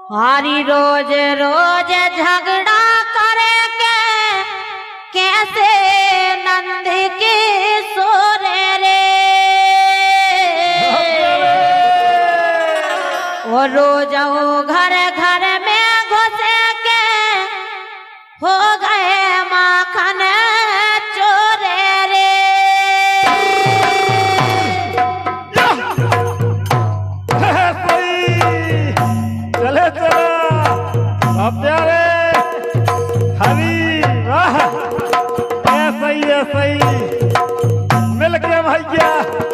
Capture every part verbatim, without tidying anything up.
हरी रोज रोज झगड़ा करे के कैसे नंद के सोरे रे वो रोज वो घर घर में घुसे के हो गए माखन चोरे रे। चले चलो अब प्यारे हरी वाह ऐसा ही ऐसा ही मिल के भैया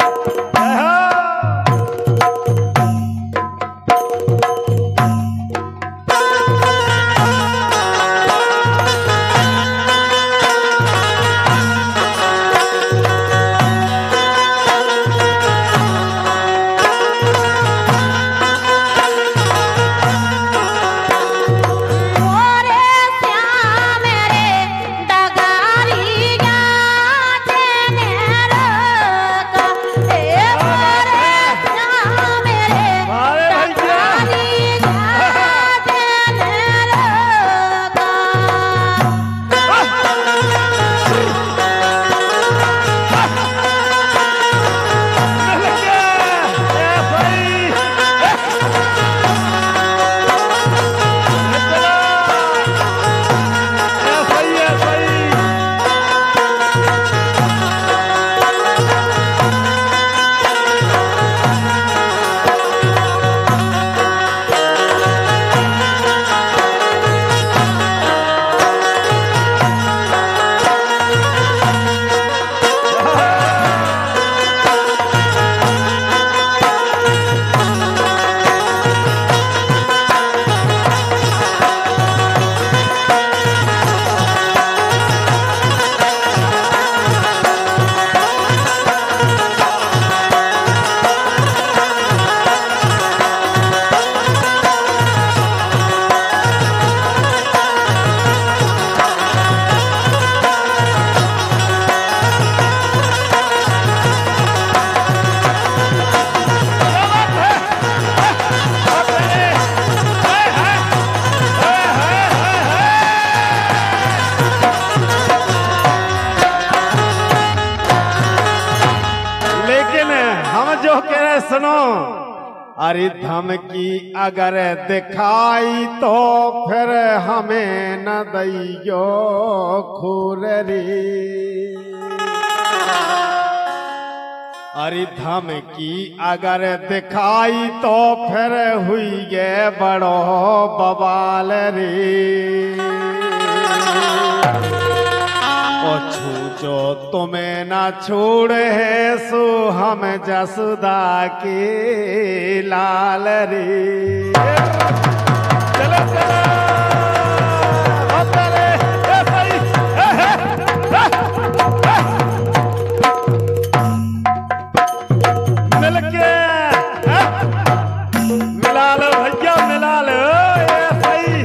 सुनो। अरे धमकी अगर दिखाई तो फिर हमें न दैयो खूररी। अरे धमकी अगर दिखाई तो फिर हुई गे बड़ो बवाल रे। जो तुम्हें ना छोड़े है सो हम जसुदा के लाल रे। चलो चलो मिल के मिला लो भैया मिला लो सही।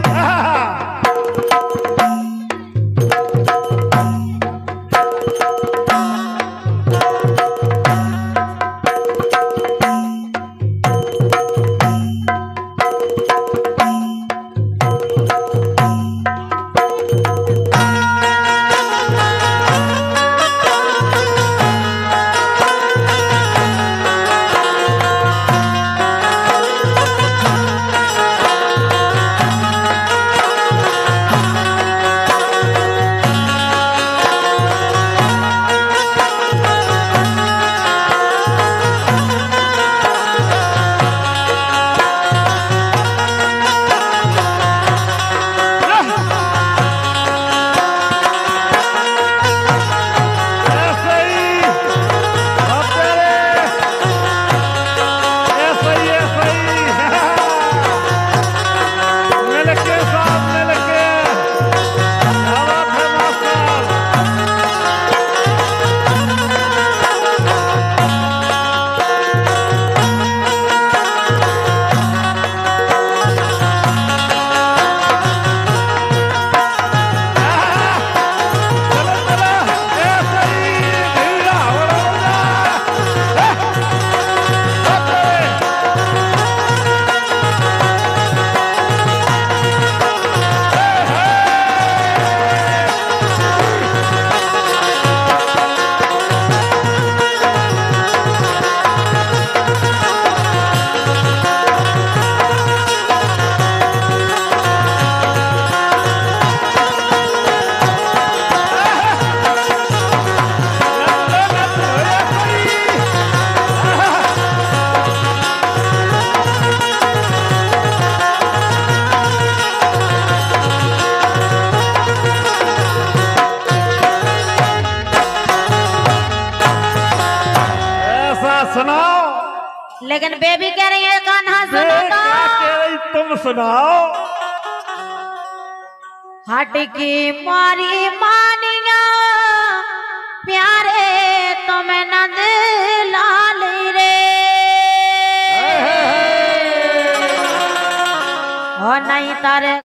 सुनाओ। हट की मारी मानिया प्यारे तुम नंद लाल रे और नहीं तारे